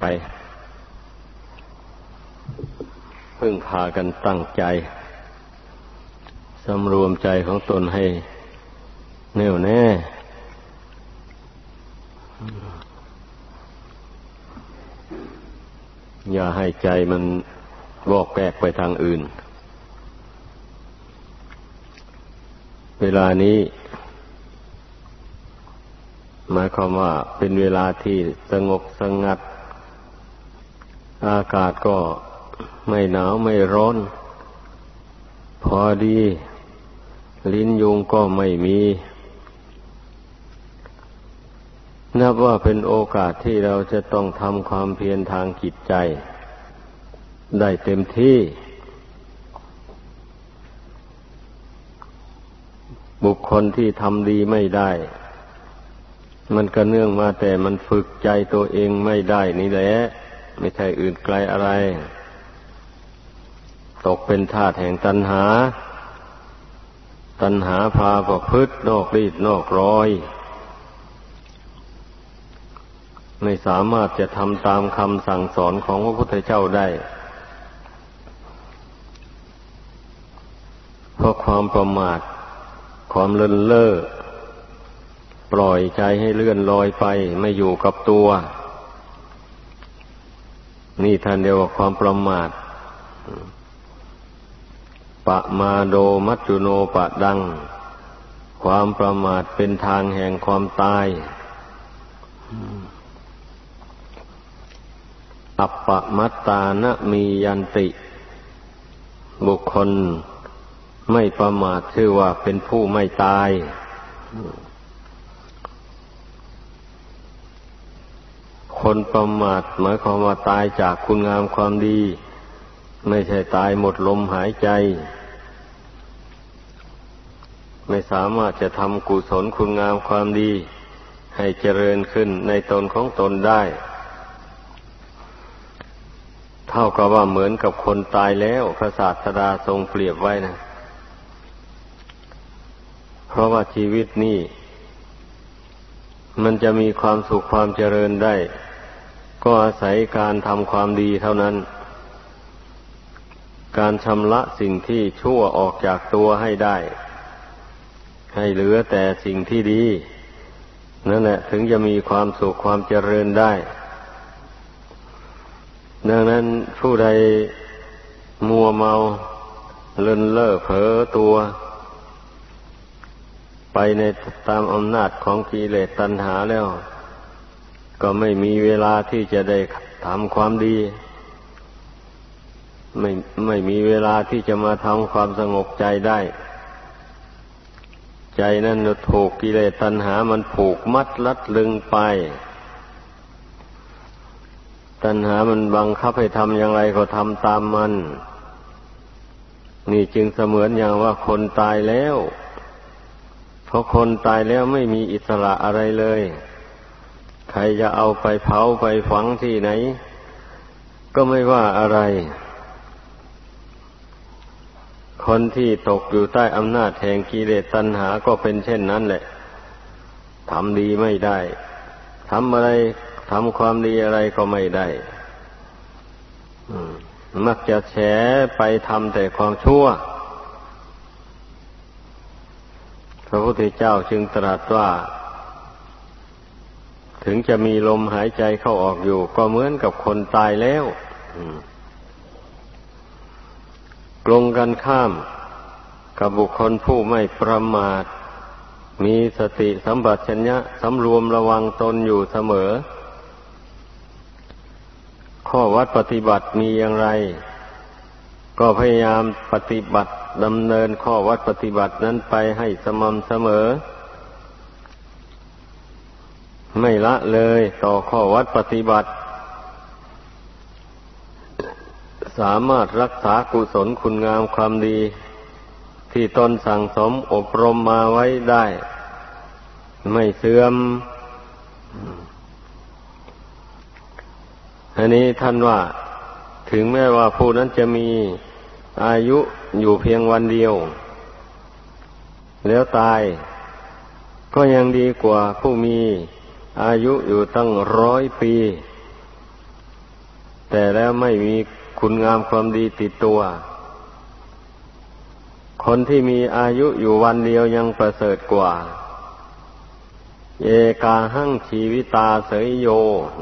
ไปพึ่งพากันตั้งใจสำรวมใจของตนให้แน่วแน่อย่าให้ใจมันวอกแวกไปทางอื่นเวลานี้หมายความว่าเป็นเวลาที่สงบสงัดอากาศก็ไม่หนาวไม่ร้อนพอดีลิ้นยุงก็ไม่มีนับว่าเป็นโอกาสที่เราจะต้องทำความเพียรทางจิตใจได้เต็มที่บุคคลที่ทำดีไม่ได้มันก็เนื่องมาแต่มันฝึกใจตัวเองไม่ได้นี่แหละไม่ใช่อื่นไกลอะไรตกเป็นทาสแห่งตัณหาพาประพฤตินอกรีดนอกรอยไม่สามารถจะทำตามคำสั่งสอนของพระพุทธเจ้าได้เพราะความประมาทความเลินเล่อปล่อยใจให้เลื่อนลอยไปไม่อยู่กับตัวนี่ท่านเรียกว่าความประมาทปะมาโดมัจจุโนปะดังความประมาทเป็นทางแห่งความตายอัปปมัตตานะมียันติบุคคลไม่ประมาทชื่อว่าเป็นผู้ไม่ตายคนประมาทหมายความว่าตายจากคุณงามความดีไม่ใช่ตายหมดลมหายใจไม่สามารถจะทำกุศลคุณงามความดีให้เจริญขึ้นในตนของตนได้เท่ากับว่าเหมือนกับคนตายแล้วพระศาสดาทรงเปรียบไว้นะเพราะว่าชีวิตนี้มันจะมีความสุขความเจริญได้ก็อาศัยการทำความดีเท่านั้นการชำระสิ่งที่ชั่วออกจากตัวให้ได้ให้เหลือแต่สิ่งที่ดีนั่นแหละถึงจะมีความสุขความเจริญได้ดังนั้นผู้ใดมัวเมาเลินเล่อเผลอตัวไปในตามอำนาจของกิเลสตัณหาแล้วก็ไม่มีเวลาที่จะได้ทำความดีไม่มีเวลาที่จะมาทำความสงบใจได้ใจนั่นถูกกิเลสตัณหามันผูกมัดลัดลึงไปตัณหามันบังคับให้ทำอย่างไรก็ทำตามมันนี่จึงเสมือนอย่างว่าคนตายแล้วเพราะคนตายแล้วไม่มีอิสระอะไรเลยใครจะเอาไปเผาไปฝังที่ไหนก็ไม่ว่าอะไรคนที่ตกอยู่ใต้อำนาจแห่งกิเลสตัณหาก็เป็นเช่นนั้นแหละทำดีไม่ได้ทำอะไรทำความดีอะไรก็ไม่ได้มักจะแฉไปทำแต่ความชั่วพระพุทธเจ้าจึงตรัสว่าถึงจะมีลมหายใจเข้าออกอยู่ก็เหมือนกับคนตายแล้วตรงกันข้ามกับบุคคลผู้ไม่ประมาทมีสติสัมปชัญญะสำรวมระวังตนอยู่เสมอข้อวัดปฏิบัติมีอย่างไรก็พยายามปฏิบัติดำเนินข้อวัดปฏิบัตินั้นไปให้สม่ำเสมอไม่ละเลยต่อข้อวัดปฏิบัติสามารถรักษากุศลคุณงามความดีที่ตนสั่งสมอบรมมาไว้ได้ไม่เสื่อมอันนี้ท่านว่าถึงแม้ว่าผู้นั้นจะมีอายุอยู่เพียงวันเดียวแล้วตายก็ยังดีกว่าผู้มีอายุอยู่ตั้ง100 ปีแต่แล้วไม่มีคุณงามความดีติดตัวคนที่มีอายุอยู่วันเดียวยังประเสริฐกว่าเอกาหังชีวิตาเสยโย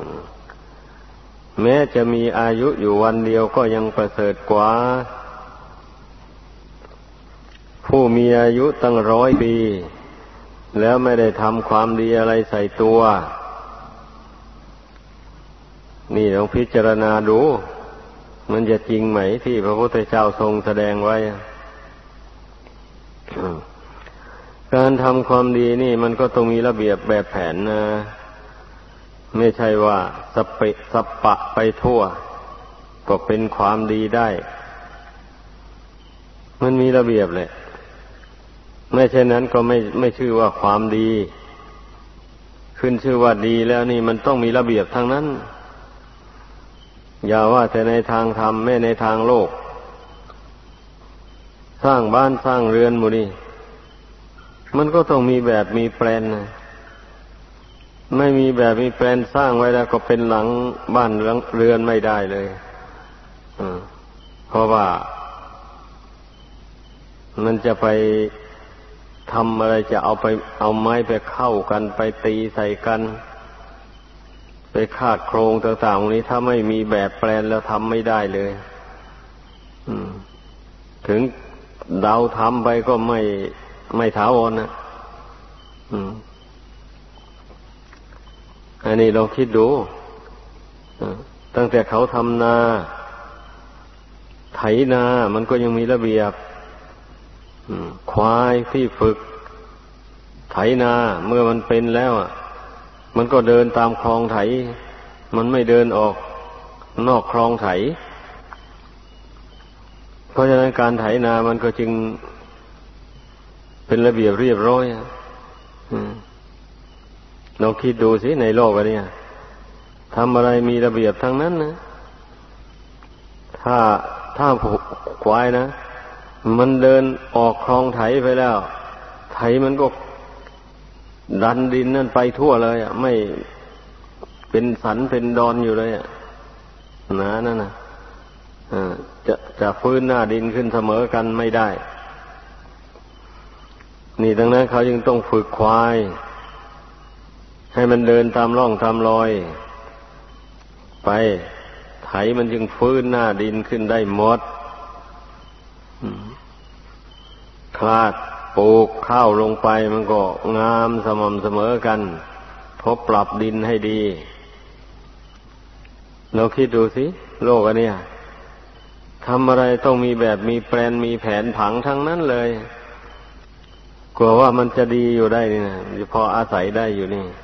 แม้จะมีอายุอยู่วันเดียวก็ยังประเสริฐกว่าผู้มีอายุตั้ง100 ปีแล้วไม่ได้ทำความดีอะไรใส่ตัวนี่ลองพิจารณาดูมันจะจริงไหมที่พระพุทธเจ้าทรงแสดงไว้การทำความดีนี่มันก็ต้องมีระเบียบแบบแผนนะไม่ใช่ว่าสปปะไปทั่วก็เป็นความดีได้มันมีระเบียบแหละไม่เช่นนั้นก็ไม่ชื่อว่าความดีขึ้นชื่อว่าดีแล้วนี่มันต้องมีระเบียบทั้งนั้นอย่าว่าแต่ในทางธรรมแม้ในทางโลกสร้างบ้านสร้างเรือนหมู่นี่มันก็ต้องมีแบบมีแปลนนะไม่มีแบบมีแปลนสร้างไว้แล้วก็เป็นหลังบ้านเรือนไม่ได้เลยเพราะว่ามันจะไปทำอะไรจะเอาไม้ไปเข้ากันไปตีใส่กันไปคาดโครงต่างๆนี้ถ้าไม่มีแบบแปลนแล้วทำไม่ได้เลยถึงเดาทำไปก็ไม่ถาวรนะอันนี้ลองคิดดูตั้งแต่เขาทำนาไถนามันก็ยังมีระเบียบควายที่ฝึกไถนาเมื่อมันเป็นแล้วมันก็เดินตามคลองไถมันไม่เดินออกนอกคลองไถเพราะฉะนั้นการไถนามันก็จึงเป็นระเบียบเรียบร้อยลองคิดดูสิในโลกอันนี้ทำอะไรมีระเบียบทั้งนั้นนะถ้าควายนะมันเดินออกคลองไถไปแล้วไถมันก็ดันดินนั่นไปทั่วเลยไม่เป็นสันเป็นดอนอยู่เลยนั่นนะจะฟื้นหน้าดินขึ้นเสมอกันไม่ได้นี่ดังนั้นเขาจึงต้องฝึกควายให้มันเดินตามร่องตามรอยไปไถมันจึงฟื้นหน้าดินขึ้นได้หมดคลาดปลูกข้าวลงไปมันก็งามสม่ำเสมอกันพบปรับดินให้ดีเราคิดดูสิโลกอันเนี้ยทำอะไรต้องมีแบบมีแปลนมีแผนผังทั้งนั้นเลยกลัวว่ามันจะดีอยู่ได้นี่นะพออาศัยได้อยู่นี่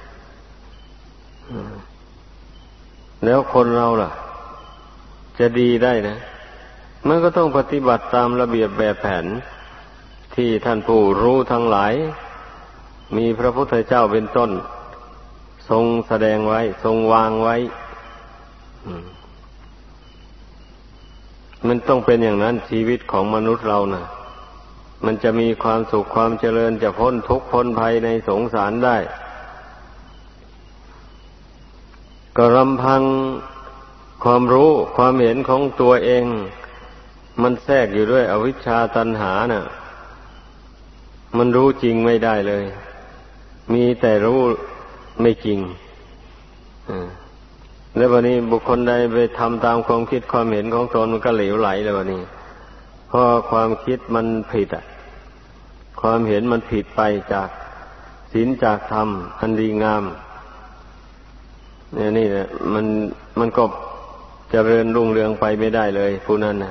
แล้วคนเราล่ะจะดีได้นะมันก็ต้องปฏิบัติตามระเบียบแบบแผนที่ท่านผู้รู้ทั้งหลายมีพระพุทธเจ้าเป็นต้นทรงแสดงไว้ทรงวางไว้มันต้องเป็นอย่างนั้นชีวิตของมนุษย์เรานะมันจะมีความสุขความเจริญจะพ้นทุกข์พ้นภัยในสงสารได้ก็ลำพังความรู้ความเห็นของตัวเองมันแทรกอยู่ด้วยอวิชชาตัณหาน่ะมันรู้จริงไม่ได้เลยมีแต่รู้ไม่จริงแล้ววันนี้บุคคลใดไปทำตามความคิดความเห็นของตนมันก็เหลวไหลแล้ววันนี้เพราะความคิดมันผิดความเห็นมันผิดไปจากศีลจากธรรมอันดีงามนี่แหละมันก็เจริญรุ่งเรืองไปไม่ได้เลยผู้นั้นนะ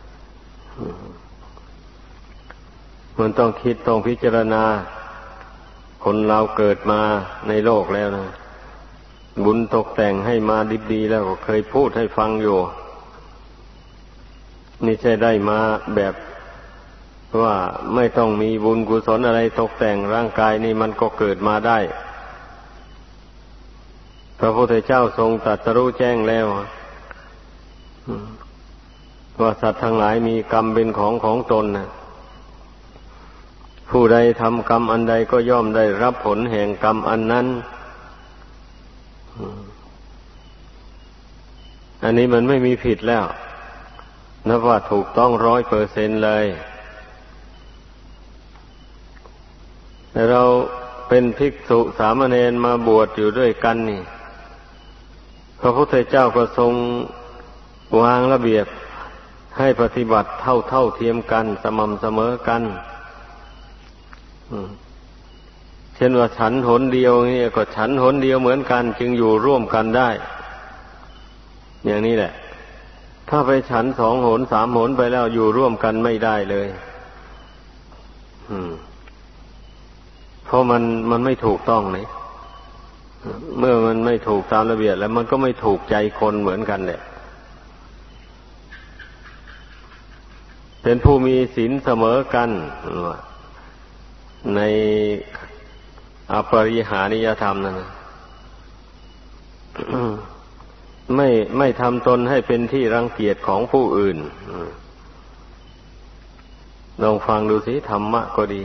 มันต้องคิดต้องพิจารณาคนเราเกิดมาในโลกแล้วนะบุญตกแต่งให้มาดิบดีแล้วก็เคยพูดให้ฟังอยู่นี่ใช่ได้มาแบบว่าไม่ต้องมีบุญกุศลอะไรตกแต่งร่างกายนี่มันก็เกิดมาได้พระพุทธเจ้าทรงตรัสรู้แจ้งแล้วว่าสัตว์ทั้งหลายมีกรรมเป็นของตนนะผู้ใดทำกรรมอันใดก็ย่อมได้รับผลแห่งกรรมอันนั้นอันนี้มันไม่มีผิดแล้วนับว่าถูกต้อง100%เลยแต่เราเป็นภิกษุสามเณรมาบวชอยู่ด้วยกันนี่พระพุทธเจ้าก็ทรงวางระเบียบให้ปฏิบัติเท่าเทียมกันสม่ำเสมอกันเช่นว่าฉันหนเดียวนี่ก็ฉันหนเดียวเหมือนกันจึงอยู่ร่วมกันได้อย่างนี้แหละถ้าไปฉัน2 หน 3 หนไปแล้วอยู่ร่วมกันไม่ได้เลยเพราะมันไม่ถูกต้องนี่เมื่อมันไม่ถูกตามระเบียบแล้วมันก็ไม่ถูกใจคนเหมือนกันแหละเป็นผู้มีศีลเสมอกันในอปริหานิยธรรมนั่นนะไม่ทำตนให้เป็นที่รังเกียจของผู้อื่นลองฟังดูสิธรรมะก็ดี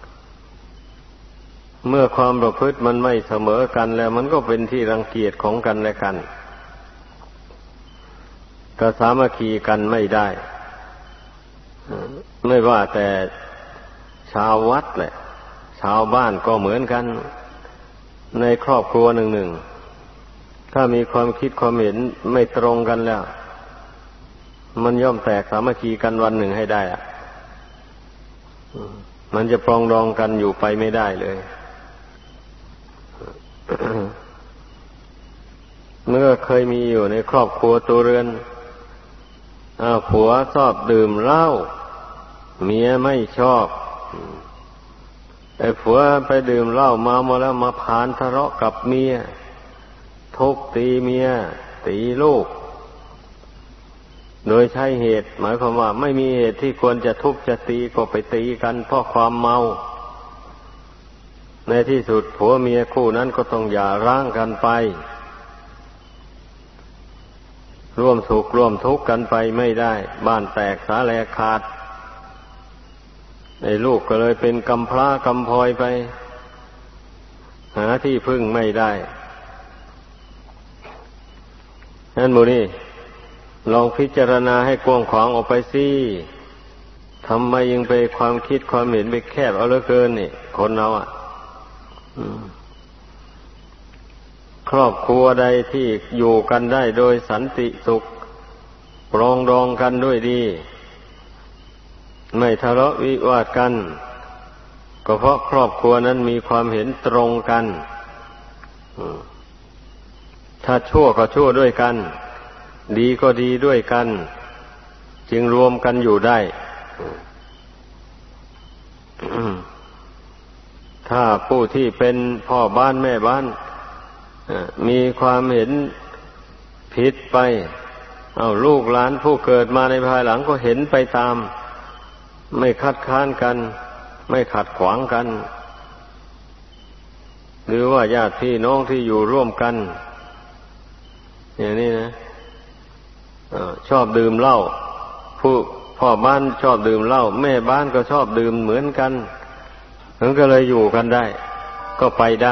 เมื่อความประพฤติมันไม่เสมอกันแล้วมันก็เป็นที่รังเกียจของกันและกันก็สามัคคีกันไม่ได้ไม่ว่าแต่ชาววัดแหละชาวบ้านก็เหมือนกันในครอบครัวหนึ่งถ้ามีความคิดความเห็นไม่ตรงกันแล้วมันย่อมแตกสามัคคีกันวันหนึ่งให้ได้มันจะปรองดองกันอยู่ไปไม่ได้เลย เมื่อเคยมีอยู่ในครอบครัวตัวเรือนผัวชอบดื่มเหล้าเมียไม่ชอบไอ้ผัวไปดื่มเหล้ามาแล้วมาพานทะเลาะกับเมียทุบตีเมียตีลูกโดยใช้เหตุหมายความว่าไม่มีเหตุที่ควรจะทุบจะตีก็ไปตีกันเพราะความเมาในที่สุดผัวเมียคู่นั้นก็ต้องหย่าร้างกันไปร่วมสุขร่วมทุกข์กันไปไม่ได้บ้านแตกสาแลขาดไอ้ลูกก็เลยเป็นกำพร้ากำพลอยไปหาที่พึ่งไม่ได้นั่นหมู่นี่ลองพิจารณาให้กว้างขวางออกไปสิทำไมยังไปความคิดความเห็นไปแคบเอาเหลือเกินนี่คนเราครอบครัวใดที่อยู่กันได้โดยสันติสุขปรองดองกันด้วยดีไม่ทะเลาะวิวาทกันก็เพราะครอบครัวนั้นมีความเห็นตรงกันถ้าชั่วก็ชั่วด้วยกันดีก็ดีด้วยกันจึงรวมกันอยู่ได้ถ้าผู้ที่เป็นพ่อบ้านแม่บ้านมีความเห็นผิดไปลูกหลานผู้เกิดมาในภายหลังก็เห็นไปตามไม่คัดค้านกันไม่ขัดขวางกันหรือว่าญาติพี่น้องที่อยู่ร่วมกันอย่างนี้นะชอบดื่มเหล้าผู้พ่อบ้านชอบดื่มเหล้าแม่บ้านก็ชอบดื่มเหมือนกันมันก็เลยอยู่กันได้ก็ไปได้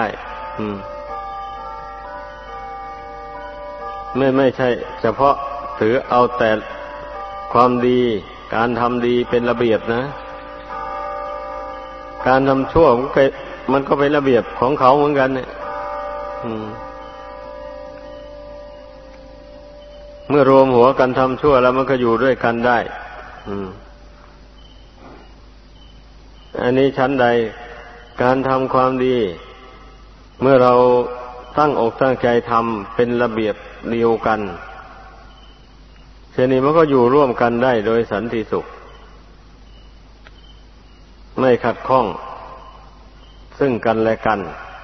ไม่ใช่เฉพาะถือเอาแต่ความดีการทำดีเป็นระเบียบนะการทำชั่วมันก็เป็นระเบียบของเขาเหมือนกันเนี่ยเมื่อรวมหัวกันทำชั่วแล้วมันก็อยู่ด้วยกันได้อันนี้ชั้นใดการทำความดีเมื่อเราตั้งอกตั้งใจทำเป็นระเบียบเดียวกันเช่นนี้มันก็อยู่ร่วมกันได้โดยสันติสุขไม่ขัดข้องซึ่งกันและกัน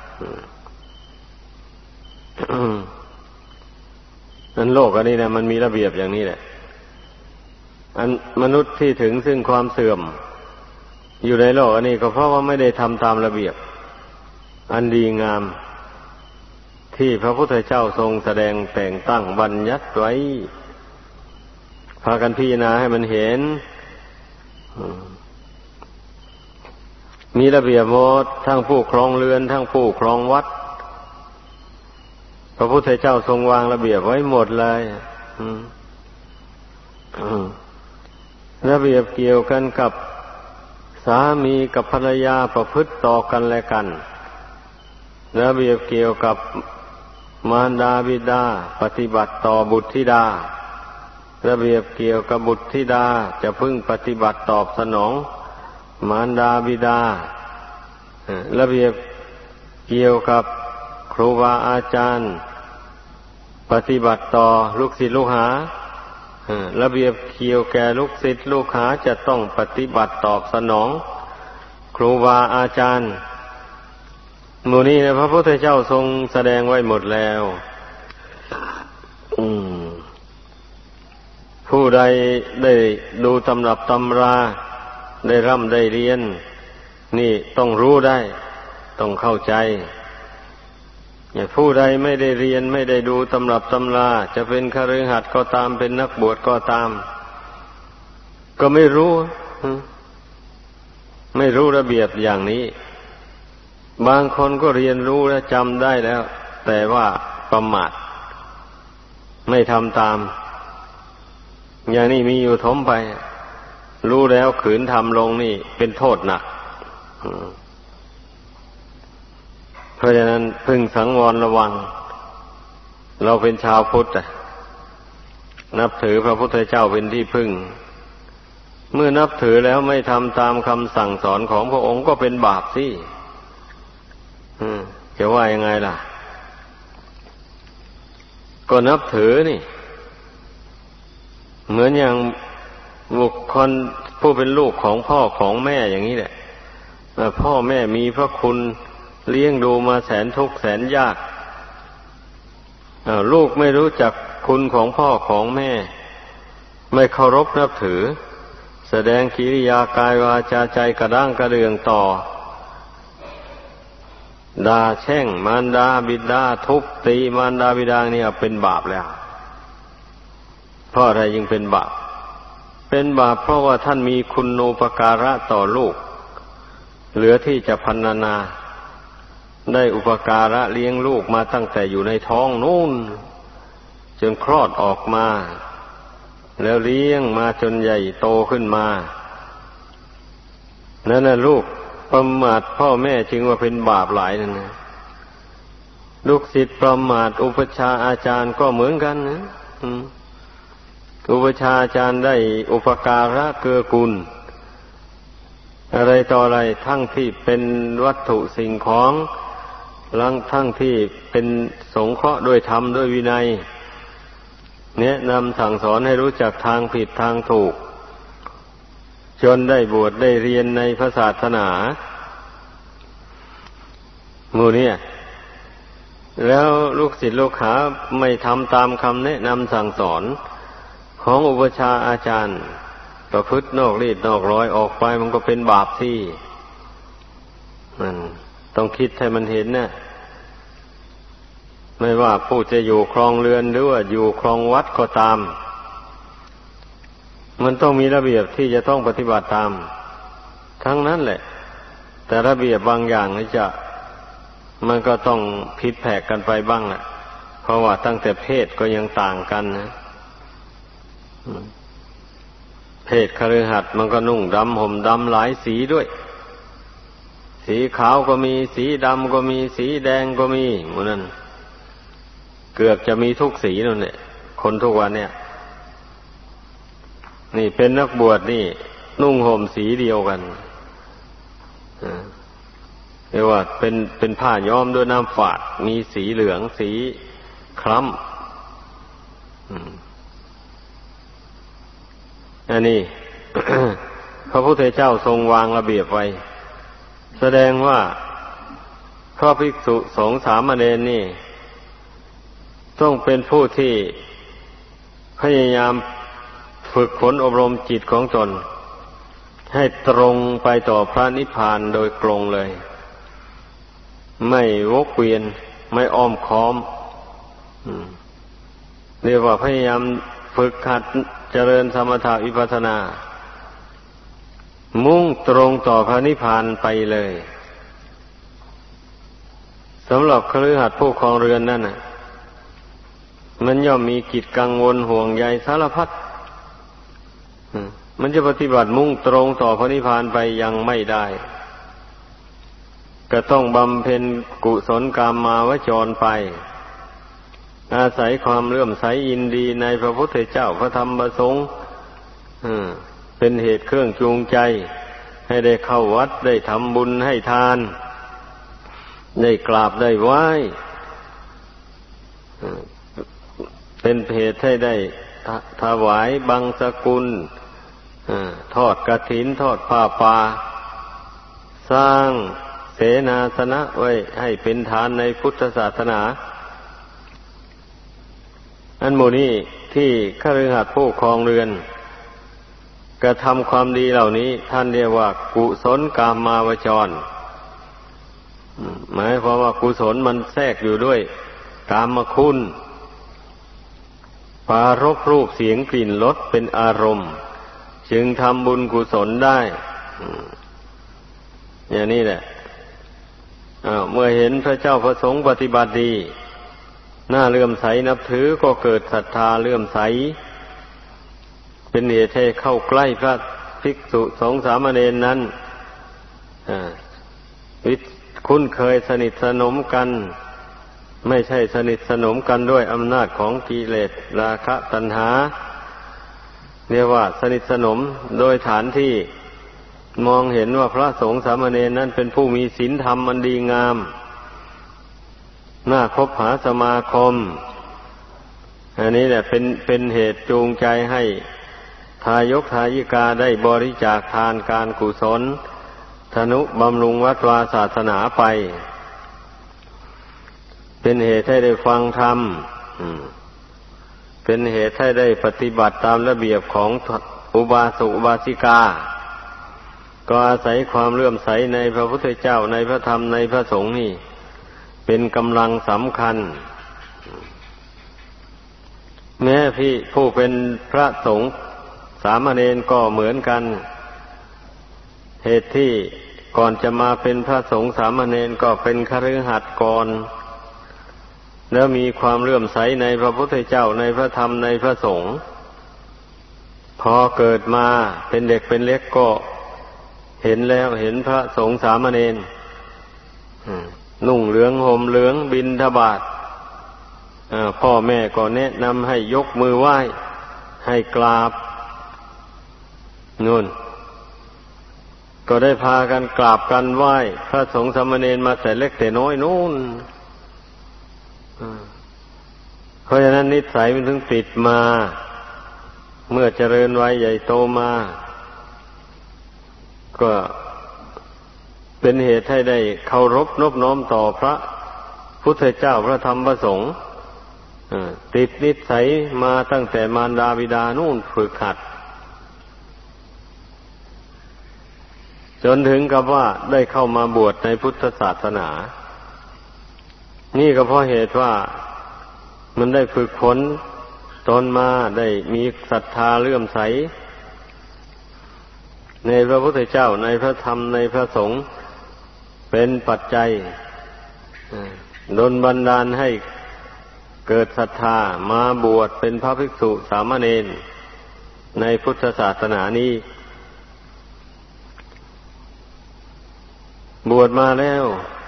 นั้นโลกอันนี้นะมันมีระเบียบอย่างนี้แหละอันมนุษย์ที่ถึงซึ่งความเสื่อมอยู่ในโลกอันนี้ก็เพราะว่าไม่ได้ทำตามระเบียบอันดีงามที่พระพุทธเจ้าทรงแสดงแต่งตั้งบัญญัติไว้พากันพิจารณาให้มันเห็นมีระเบียบหมดทั้งผู้ครองเรือนทั้งผู้ครองวัดพระพุทธเจ้าทรงวางระเบียบไว้หมดเลยระเบียบเกี่ยวกันกับสามีกับภรรยาประพฤติต่อกันและกันระเบียบเกี่ยวกับมารดาบิดาปฏิบัติต่อบุตรธิดาระเบียบเกี่ยวกับบุตรธิดาจะพึงปฏิบัติตอบสนองมารดาบิดาระเบียบเกี่ยวกับครูบาอาจารย์ปฏิบัติต่อลูกศิษย์ลูกหาระเบียบเกี่ยวแก่ลูกศิษย์ลูกหาจะต้องปฏิบัติตอบสนองครูบาอาจารย์หมู่นี้นะพระพุทธเจ้าทรงแสดงไว้หมดแล้วผู้ใดได้ดูตำรับตำราได้ร่ำได้เรียนนี่ต้องรู้ได้ต้องเข้าใจผู้ใดไม่ได้เรียนไม่ได้ดูตำรับตำราจะเป็นคฤหัสถ์ก็ตามเป็นนักบวชก็ตามก็ไม่รู้ระเบียบอย่างนี้บางคนก็เรียนรู้และจำได้แล้วแต่ว่าประมาทไม่ทำตามอย่างนี้มีอยู่ทมไปรู้แล้วขืนทำลงนี่เป็นโทษหนักเพราะฉะนั้นพึงสังวรระวังเราเป็นชาวพุทธนับถือพระพุทธเจ้าเป็นที่พึ่งเมื่อนับถือแล้วไม่ทำตามคำสั่งสอนของพระองค์ก็เป็นบาปสิจะว่ายังไงล่ะก็นับถือนี่เหมือนอย่างบุคคลผู้เป็นลูกของพ่อของแม่อย่างนี้แหละพ่อแม่มีพระคุณเลี้ยงดูมาแสนทุกข์แสนยากลูกไม่รู้จักคุณของพ่อของแม่ไม่เคารพนับถือแสดงกิริยากายวาจาใจกระด้างกระเดืองต่อด่าแช่งมารดาบิดาทุบตีมารดาบิดาเนี่ยเป็นบาปแล้วเพราะอะไรจึงเป็นบาปเป็นบาปเพราะว่าท่านมีคุณูปการะต่อลูกเหลือที่จะพรรณนาได้อุปการะเลี้ยงลูกมาตั้งแต่อยู่ในท้องนู่นจนคลอดออกมาแล้วเลี้ยงมาจนใหญ่โตขึ้นมานั่นน่ะลูกประมาทพ่อแม่จึงว่าเป็นบาปหลายนั่นนะลูกศิษย์ประมาทอุปัชฌาย์อาจารย์ก็เหมือนกันนะอุปัชฌาย์อาจารย์ได้อุปการะเกื้อกูลอะไรต่ออะไรทั้งที่เป็นวัตถุสิ่งของทั้งที่เป็นสงเคราะห์ด้วยธรรมด้วยวินัยแนะนำสั่งสอนให้รู้จักทางผิดทางถูกจนได้บวชได้เรียนในพระศาสนาหมู่นี้แล้วลูกศิษย์ลูกหาไม่ทำตามคำแนะนำสั่งสอนของอุปัชฌาย์อาจารย์ประพฤตินอกรีดนอกร้อยออกไปมันก็เป็นบาปที่มันต้องคิดให้มันเห็นนะไม่ว่าผู้จะอยู่ครองเรือนหรือว่าอยู่ครองวัดก็ตามมันต้องมีระเบียบที่จะต้องปฏิบัติตามทั้งนั้นแหละแต่ระเบียบบางอย่างนี่มันก็ต้องผิดแผกกันไปบ้างแหละเพราะว่าตั้งแต่เพศก็ยังต่างกันนะเพศคฤหัสถ์มันก็นุ่งดำห่มดำหลายสีด้วยสีขาวก็มีสีดำก็มีสีแดงก็มีหมดนั้นเกือบจะมีทุกสีนั่นแหละคนทุกวันเนี่ยนี่เป็นนักบวชนี่นุ่งห่มสีเดียวกันเรียกว่าเป็นผ้าย้อมด้วยน้ำฝาดมีสีเหลืองสีคล้ำอันนี้ พระพุทธเจ้าทรงวางระเบียบไว้แสดงว่าพระภิกษุสงฆ์สามเณรนี่ต้องเป็นผู้ที่พยายามฝึกฝนอบรมจิตของตนให้ตรงไปต่อพระนิพพานโดยตรงเลยไม่วกเวียนไม่อ้อมค้อมเรียกว่าพยายามฝึกหัดเจริญสมถะวิปัสสนามุ่งตรงต่อพระนิพพานไปเลยสำหรับคฤหัสถ์ผู้ครองเรือนนั่นน่ะมันย่อมมีกิจกังวลห่วงใยสารพัดมันจะปฏิบัติมุ่งตรงต่อพระนิพพานไปยังไม่ได้ก็ต้องบำเพ็ญกุศลกามาวจรไปอาศัยความเลื่อมใสยินดีในพระพุทธเจ้าพระธรรมพระสงฆ์เป็นเหตุเครื่องจูงใจให้ได้เข้าวัดได้ทำบุญให้ทานได้กราบได้ไหว้เป็นเหตุให้ได้ถวายบังสกุลทอดกฐินทอดผ้าป่าสร้างเสนาสนะไว้ให้เป็นฐานในพุทธศาสนาอันหมู่นี้ที่คฤหัสถ์ผู้ครองเรือนกระทำความดีเหล่านี้ท่านเรียกว่ากุศลกามาวจรหมายความว่ากุศลมันแทรกอยู่ด้วยกามคุณปรารภรูปเสียงกลิ่นรสเป็นอารมณ์จึงทำบุญกุศลได้อย่างนี้แหละเมื่อเห็นพระเจ้าพระสงฆ์ปฏิบัติดีน่าเลื่อมใสนับถือก็เกิดศรัทธาเลื่อมใสเป็นเหตุให้เข้าใกล้พระภิกษุสงฆ์สามเณรนั้นคุ้นเคยสนิทสนมกันไม่ใช่สนิทสนมกันด้วยอำนาจของกิเลสราคะตัณหาเรียกว่าสนิทสนมโดยฐานที่มองเห็นว่าพระสงฆ์สามเณรนั้นเป็นผู้มีศีลธรรมอันดีงามน่าคบหาสมาคมอันนี้แหละเป็นเหตุจูงใจให้ทายกทายิกาได้บริจาคทานการกุศลทนุบำรุงวัดวาศาสนาไปเป็นเหตุให้ได้ฟังธรรมเป็นเหตุให้ได้ปฏิบัติตามระเบียบของอุบาสกอุบาสิกาก็อาศัยความเลื่อมใสในพระพุทธเจ้าในพระธรรมในพระสงฆ์นี่เป็นกำลังสำคัญแม้ผู้เป็นพระสงฆ์สามเณรก็เหมือนกันเหตุที่ก่อนจะมาเป็นพระสงฆ์สามเณรก็เป็นคฤหัสถ์ก่อนแล้วมีความเลื่อมใสในพระพุทธเจ้าในพระธรรมในพระสงฆ์พอเกิดมาเป็นเด็กเป็นเล็กก็เห็นพระสงฆ์สามเณรนุ่งเหลืองห่มเหลืองบิณฑบาตพ่อแม่ก็แนะนำให้ยกมือไหว้ให้กราบนู่นก็ได้พากันกราบกันไหว้พระสงฆ์สามเณรมาแต่เล็กแต่น้อยนู่นเพราะฉะนั้นนิสัยมันถึงติดมาเมื่อเจริญวัยใหญ่โตมาก็เป็นเหตุให้ได้เคารพนอบน้อมต่อพระพุทธเจ้าพระธรรมพระสงฆ์ติดนิสัยมาตั้งแต่มารดาบิดานู่นฝึกหัดจนถึงกับว่าได้เข้ามาบวชในพุทธศาสนานี่ก็เพราะเหตุว่ามันได้ฝึกฝนตนมาได้มีศรัทธาเลื่อมใสในพระพุทธเจ้าในพระธรรมในพระสงฆ์เป็นปัจจัยดลบันดาลให้เกิดศรัทธามาบวชเป็นพระภิกษุสามเณรในพุทธศาสนานี้บวชมาแล้ว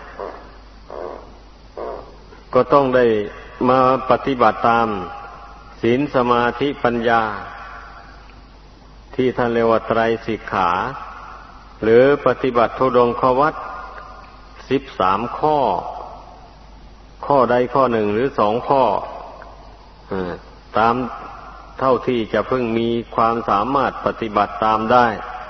ก็ต้องได้มาปฏิบัติตามศีลสมาธิปัญญาที่ท่านเรียกว่าไตรสิกขาหรือปฏิบัติธุดงควัตร13 ข้อใดข้อหนึ่งหรือ2 ข้อตามเท่าที่จะพึงมีความสามารถปฏิบัติตามได้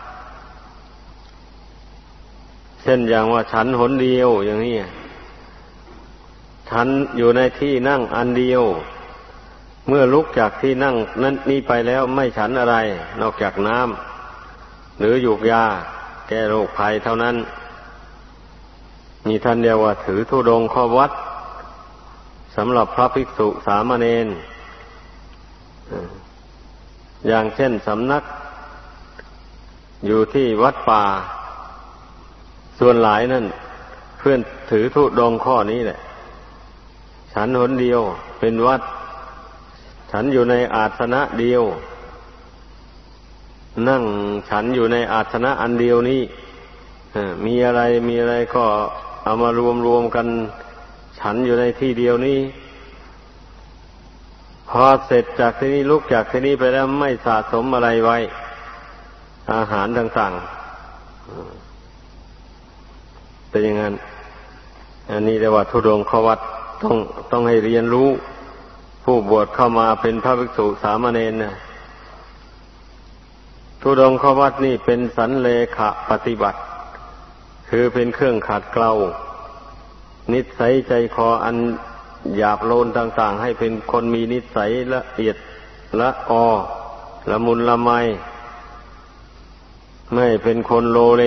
เช่นอย่างว่าฉันหนเดียวอย่างนี้ฉันอยู่ในที่นั่งอันเดียวเมื่อลุกจากที่นั่งนั้นนี้ไปแล้วไม่ฉันอะไรนอกจากน้ำหรือหยูกยาแก้โรคภัยเท่านั้นนี่ท่านเรียกว่าถือธุดงค์ข้อวัดสำหรับพระภิกษุสามเณรอย่างเช่นสำนักอยู่ที่วัดป่าส่วนหลายนั่นเพื่อนถือธุดงค์ข้อนี้แหละฉันหนเดียวเป็นวัดฉันอยู่ในอาสนะเดียวนั่งฉันอยู่ในอาสนะอันเดียวนี้มีอะไรก็เอามารวมกันฉันอยู่ในที่เดียวนี้พอเสร็จจากที่นี้ลุกจากที่นี้ไปแล้วไม่สะสมอะไรไว้อาหารต่างๆเป็นอย่างนั้นอันนี้เรียกว่าธุดงควัตรต้องให้เรียนรู้ผู้บวชเข้ามาเป็นพระภิกษุสามเณรนะธุดงควัตรนี่เป็นสันเลขะปฏิบัติคือเป็นเครื่องขัดเกลานิสัยใจคออันหยาบโลนต่างๆให้เป็นคนมีนิสัยละเอียดละออละมุนละไมไม่เป็นคนโลเล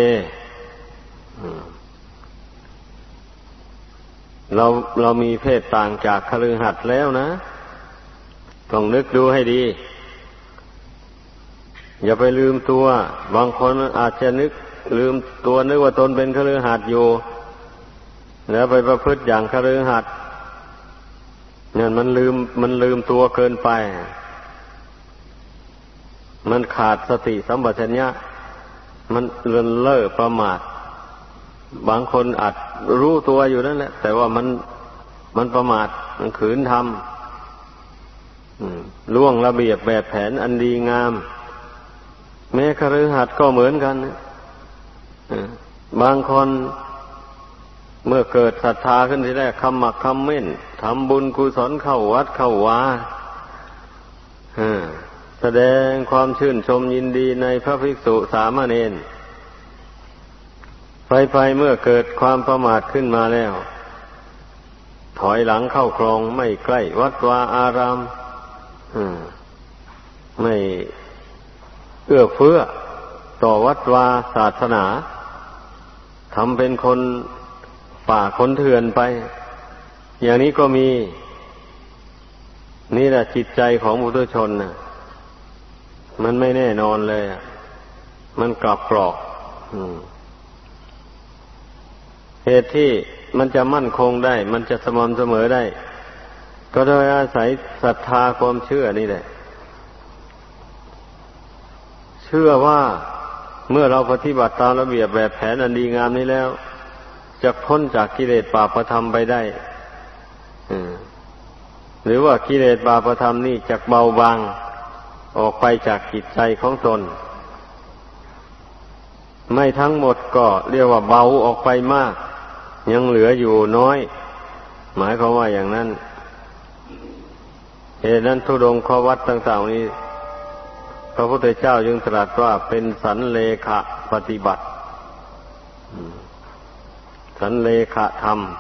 เรามีเพศต่างจากคฤหัสถ์แล้วนะต้องนึกดูให้ดีอย่าไปลืมตัวบางคนอาจจะลืมตัวนึกว่าตนเป็นคฤหัสถ์อยู่แล้วไปประพฤติอย่างคฤหัสถ์เนี่ยมันลืมตัวเกินไปมันขาดสติสัมปชัญญะมันเลินเล่อประมาทบางคนอาจรู้ตัวอยู่นั่นแหละแต่ว่ามันประมาทมันขืนทำล่วงระเบียบแบบแผนอันดีงามแม้คฤหัสถ์ก็เหมือนกันบางคนเมื่อเกิดศรัทธาขึ้นทีแรกคำหมักคำเม่นทำบุญกุศลเข้าวัดเข้าวาแสดงความชื่นชมยินดีในพระภิกษุสามเณรไปเมื่อเกิดความประมาทขึ้นมาแล้วถอยหลังเข้าคลองไม่ใกล้วัดวาอารามไม่เอื้อเฟื้อต่อวัดวาศาสนาทำเป็นคนป่าคนเถื่อนไปอย่างนี้ก็มีนี่แหละจิตใจของปุถุชนน่ะมันไม่แน่นอนเลยมันกลับกรอกเหตุที่มันจะมั่นคงได้มันจะสม่ำเสมอได้ก็โดยอาศัยศรัทธาความเชื่อนี่แหละเชื่อว่าเมื่อเราปฏิบัติตามระเบียบแบบแผนอันดีงามนี้แล้วจะพ้นจากกิเลสบาปธรรมไปได้หรือว่ากิเลสบาปธรรมนี่จะเบาบางออกไปจากจิตใจของตนไม่ทั้งหมดก็เรียกว่าเบาออกไปมากยังเหลืออยู่น้อยหมายความว่าอย่างนั้นเหตุนั้นธุดงควัตรต่างๆนี้พระพุทธเจ้าจึงตรัสว่าเป็นสันเลขะปฏิบัติสันเลขะธรรม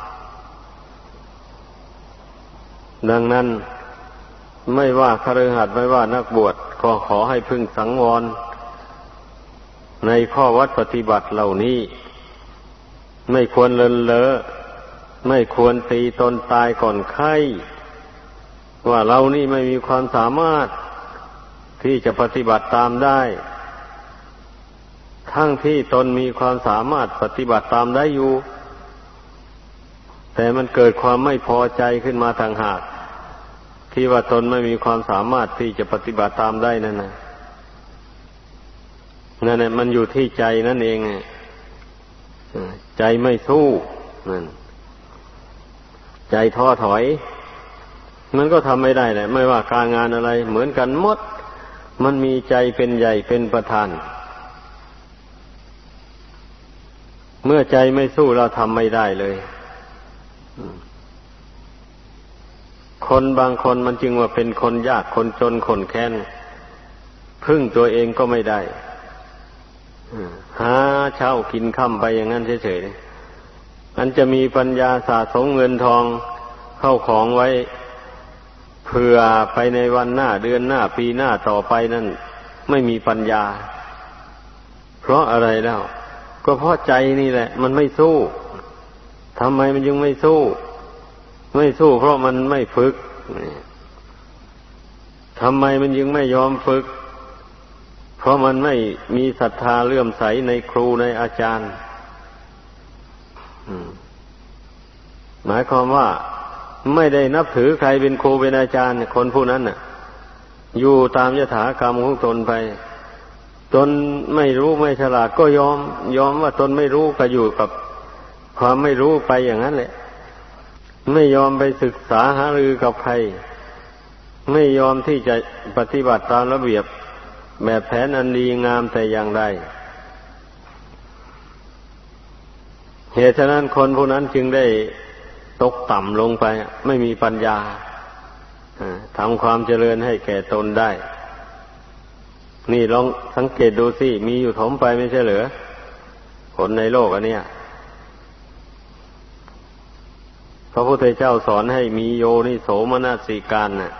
ดังนั้นไม่ว่าคฤหัสถ์ไม่ว่านักบวชก็ขอให้พึงสังวรในข้อวัดปฏิบัติเหล่านี้ไม่ควรเลินเล่อไม่ควรตีตนตายก่อนไข้ว่าเรานี่ไม่มีความสามารถที่จะปฏิบัติตามได้ทั้งที่ตนมีความสามารถปฏิบัติตามได้อยู่แต่มันเกิดความไม่พอใจขึ้นมาต่างหากที่ว่าตนไม่มีความสามารถที่จะปฏิบัติตามได้นั่นน่ะมันอยู่ที่ใจนั่นเองใจไม่สู้นั่นใจท้อถอยมันก็ทำไม่ได้แหละไม่ว่าการงานอะไรเหมือนกันหมดมันมีใจเป็นใหญ่เป็นประธานเมื่อใจไม่สู้เราทำไม่ได้เลยคนบางคนมันจึงว่าเป็นคนยากคนจนคนแค้นพึ่งตัวเองก็ไม่ได้หาเช้ากินค่ำไปอย่างนั้นเฉยๆมันจะมีปัญญาสะสมเงินทองเข้าของไว้เผื่อไปในวันหน้าเดือนหน้าปีหน้าต่อไปนั่นไม่มีปัญญาเพราะอะไรแล้วก็เพราะใจนี่แหละมันไม่สู้ทำไมมันยังไม่สู้เพราะมันไม่ฝึกทำไมมันยังไม่ยอมฝึกเพราะมันไม่มีศรัทธาเลื่อมใสในครูในอาจารย์หมายความว่าไม่ได้นับถือใครเป็นครูเป็นอาจารย์คนผู้นั้นน่ะอยู่ตามยถากรรมของตนไปตนไม่รู้ไม่ฉลาดก็ยอมว่าตนไม่รู้ก็อยู่กับความไม่รู้ไปอย่างนั้นแหละไม่ยอมไปศึกษาหารือกับใครไม่ยอมที่จะปฏิบัติตามระเบียบแบบแผนอันดีงามแต่อย่างใดเหตุฉะนั้นคนผู้นั้นจึงได้ตกต่ำลงไปไม่มีปัญญาทำความเจริญให้แก่ตนได้นี่ลองสังเกตดูสิมีอยู่ถมไปไม่ใช่เหรอคนในโลกอันเนี้ยพระพุทธเจ้าสอนให้มีโยนิโสมนสิการน่ะ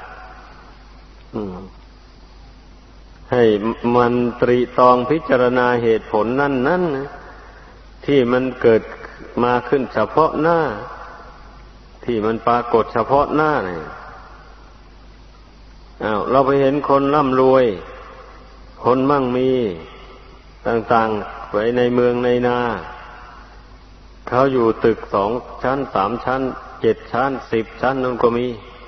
ให้มันตรีตรองพิจารณาเหตุผลนั่นที่มันเกิดมาขึ้นเฉพาะหน้าที่มันปรากฏเฉพาะหน้าเนี่ยเราไปเห็นคนร่ำรวยคนมั่งมีต่างๆไว้ในเมืองในนาเขาอยู่ตึก2 ชั้น 3 ชั้น 7 ชั้น 10 ชั้นนั่นก็มี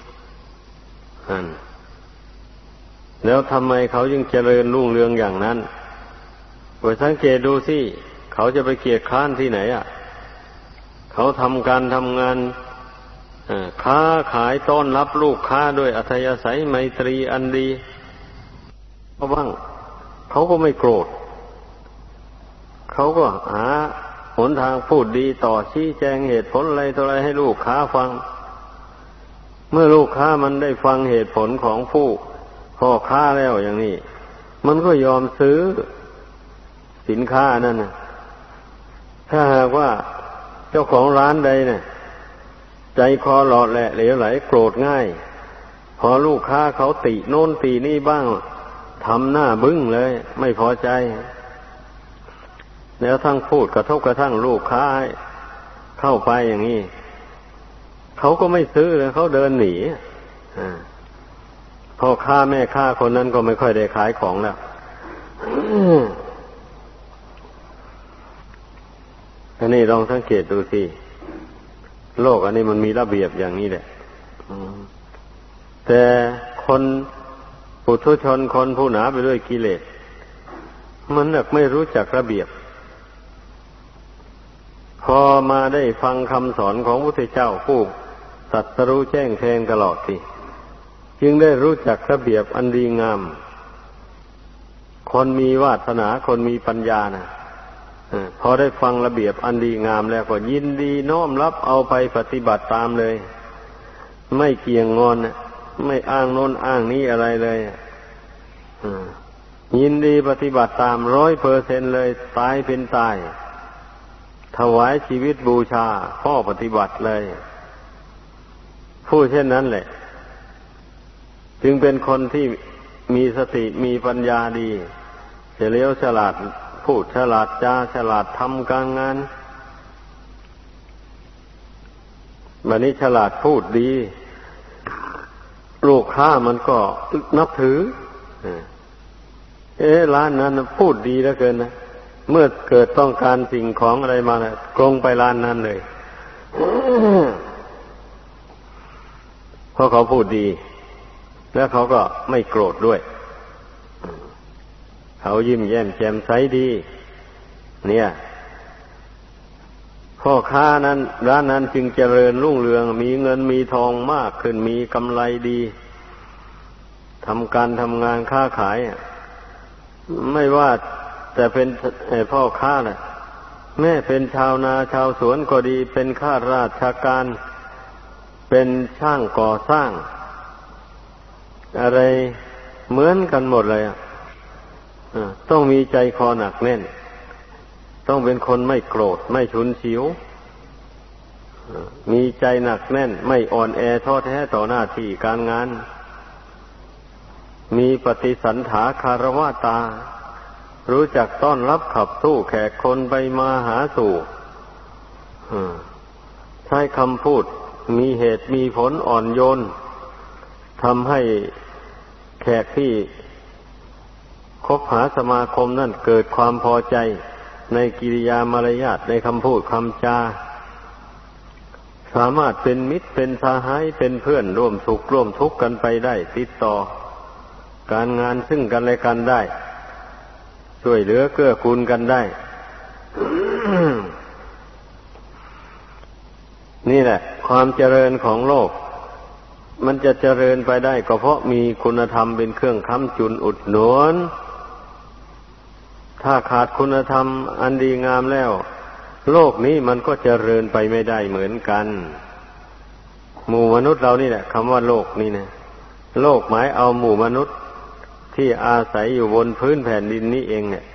แล้วทำไมเขาจึงเจริญรุ่งเรืองอย่างนั้นไปสังเกตดูสิเขาจะไปเกียจคร้านที่ไหนเขาทำการทำงานค้าขายต้อนรับลูกค้าด้วยอัธยาศัยไมตรีอันดีเขาบ้างเขาก็ไม่โกรธเขาก็หาหนทางพูดดีต่อชี้แจงเหตุผลอะไรต่ออะไรให้ลูกค้าฟังเมื่อลูกค้ามันได้ฟังเหตุผลของผู้พ่อค้าแล้วอย่างนี้มันก็ยอมซื้อสินค้านั่นนะถ้าหากว่าเจ้าของร้านใดเนี่ยใจคอหลอดแหละเหลวไหลโกรธง่ายพอลูกค้าเขาติโน่นตินี่บ้างทำหน้าบึ้งเลยไม่พอใจแล้วทั้งพูดกระทบกระทั่งลูกค้าเข้าไปอย่างนี้เขาก็ไม่ซื้อเลยเขาเดินหนีพ่อค้าแม่ค้าคนนั้นก็ไม่ค่อยได้ขายของแล้วอันนี้ลองสังเกตดูสิโลกอันนี้มันมีระเบียบอย่างนี้แหละแต่คนปุถุชนคนผู้หนาไปด้วยกิเลสมันไม่รู้จักระเบียบพอมาได้ฟังคำสอนของพระพุทธเจ้าผู้ตรัสรู้แจ้งแทงตลอดสิจึงได้รู้จักระเบียบอันดีงามคนมีวาสนาคนมีปัญญานะพอได้ฟังระเบียบอันดีงามแล้วก็ยินดีน้อมรับเอาไปปฏิบัติตามเลยไม่เกี่ยงงอนไม่อ้างโน้นอ้างนี้อะไรเลยยินดีปฏิบัติตาม 100% เลยตายเป็นตายถวายชีวิตบูชาข้อปฏิบัติเลยผู้เช่นนั้นแหละจึงเป็นคนที่มีสติมีปัญญาดีเฉลียวฉลาดพูดฉลาดจาฉลาดทำการงานบัดนี้ฉลาดพูดดีลูกค้ามันก็นับถือร้านนั้นพูดดีเหลือเกินนะเมื่อเกิดต้องการสิ่งของอะไรมานะตรงไปร้านนั้นเลยเพราะเขาพูดดีแล้วเขาก็ไม่โกรธด้วยเขายิ้มแย้มแจ่มใสดีเนี่ยพ่อค้านั้นร้านนั้นจึงเจริญรุ่งเรืองมีเงินมีทองมากขึ้นมีกำไรดีทำการทำงานค้าขายไม่ว่าแต่เป็นพ่อค้าน่ะแม่เป็นชาวนาชาวสวนก็ดีเป็นข้าราชการเป็นช่างก่อสร้างอะไรเหมือนกันหมดเลยต้องมีใจคอหนักแน่นต้องเป็นคนไม่โกรธไม่ฉุนเฉียวมีใจหนักแน่นไม่อ่อนแอท้อแท้ต่อหน้าที่การงานมีปฏิสันถาคารวะตารู้จักต้อนรับขับสู้แขกคนไปมาหาสู่ใช้คำพูดมีเหตุมีผลอ่อนโยนทำให้แขกที่คบหาสมาคมนั่นเกิดความพอใจในกิริยามารยาทในคำพูดคำจาสามารถเป็นมิตรเป็นสหายเป็นเพื่อนร่วมสุขร่วมทุกข์กันไปได้ติดต่อการงานซึ่งกันและกันได้ช่วยเหลือเกื้อกูลกันได้ นี่แหละความเจริญของโลกมันจะเจริญไปได้ก็เพราะมีคุณธรรมเป็นเครื่องค้ำจุนอุดหนุนถ้าขาดคุณธรรมอันดีงามแล้วโลกนี้มันก็เจริญไปไม่ได้เหมือนกันหมู่มนุษย์เรานี่แหละคำว่าโลกนี่นะโลกหมายเอาหมู่มนุษย์ที่อาศัยอยู่บนพื้นแผ่นดินนี้เองเนี่ย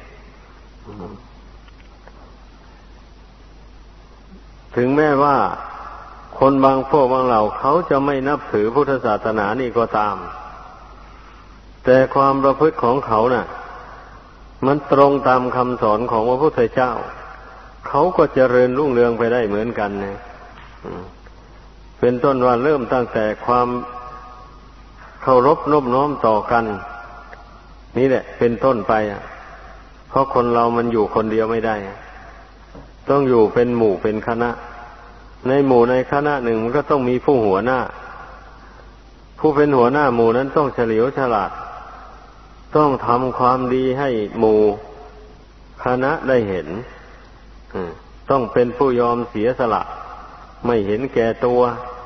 ถึงแม้ว่าคนบางพวกบางเหล่าเขาจะไม่นับถือพุทธศาสนานี่ก็ตามแต่ความประพฤติของเขาน่ะมันตรงตามคำสอนของพระพุทธเจ้าเขาก็เจริญรุ่งเรืองไปได้เหมือนกันนะเป็นต้นว่าเริ่มตั้งแต่ความเคารพนอบน้อมต่อกันนี่แหละเป็นต้นไปเพราะคนเรามันอยู่คนเดียวไม่ได้ต้องอยู่เป็นหมู่เป็นคณะในหมู่ในคณะหนึ่งมันก็ต้องมีผู้หัวหน้าผู้เป็นหัวหน้าหมู่นั้นต้องเฉลียวฉลาดต้องทำความดีให้หมู่คณะได้เห็นต้องเป็นผู้ยอมเสียสละไม่เห็นแก่ตัว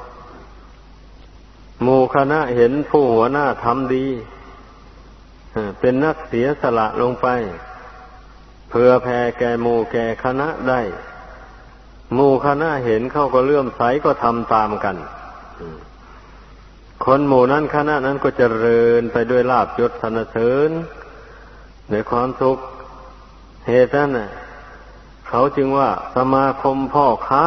หมู่คณะเห็นผู้หัวหน้าทำดีเป็นนักเสียสละลงไปเพื่อแผ่แก่หมู่แก่คณะได้หมู่คณะเห็นเขาก็เลื่อมใสก็ทำตามกันคนหมู่นั้นคณะนั้นก็เจริญไปด้วยลาภยศสรรเสริญในความสุขเหตุนั้นน่ะเขาจึงว่าสมาคมพ่อค้า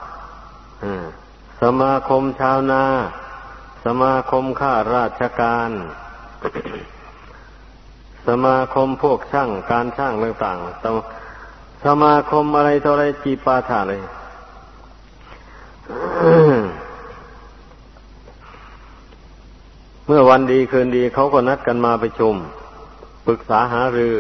สมาคมชาวนาสมาคมข้าราชการสมาคมพวกช่างการช่างต่างๆสมาคมอะไรต่ออะไรจีปาถะเลย เมื่อวันดีคืนดีเขาก็นัดกันมาประชุมปรึกษาหารือ